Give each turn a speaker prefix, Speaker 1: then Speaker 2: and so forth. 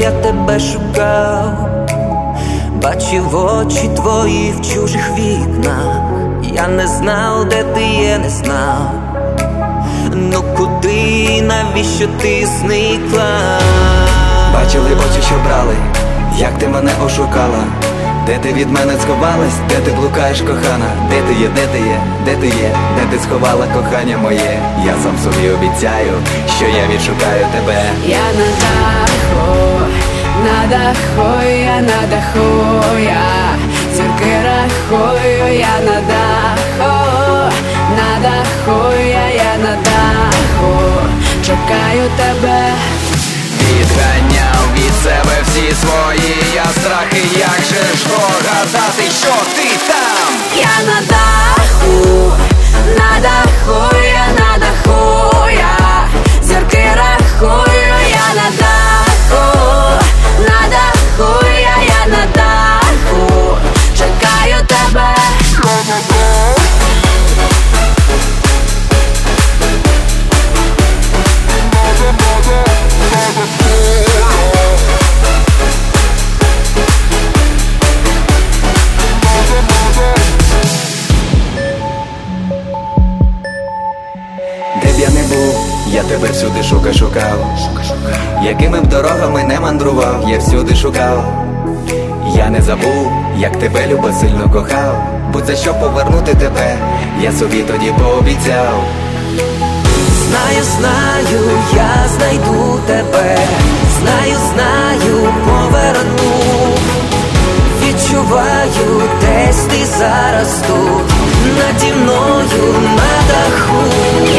Speaker 1: я тебе шукав, бачив очі твої в чужих вікнах. Я не знав, де ти є, не знав. Ну куди, навіщо ти зникла?
Speaker 2: Бачили очі, що брали, як ти мене ошукала. Де ти від мене сховалась, де ти блукаєш, кохана? Де ти є, де ти є, де ти є, де ти сховала кохання моє? Я сам собі обіцяю, що я відшукаю тебе.
Speaker 3: Я на даху, я на даху, я зірки рахую, я на даху, я на даху, чекаю тебе.
Speaker 2: Відганяв від себе всі свої я страхи, як же ж догадати, що ти там?
Speaker 3: Я на даху, я на даху, я зірки рахую, я на даху, я на даху, чекаю тебе.
Speaker 2: Де б я не був, я тебе всюди шукав. Якими б дорогами не мандрував, я всюди шукав. Я не забув, як тебе любо сильно кохав. Будь за що повернути тебе, я собі тоді пообіцяв.
Speaker 1: Знаю, знаю, я знайду тебе. Знаю, поверну. Відчуваю, десь ти зараз тут, наді мною на даху.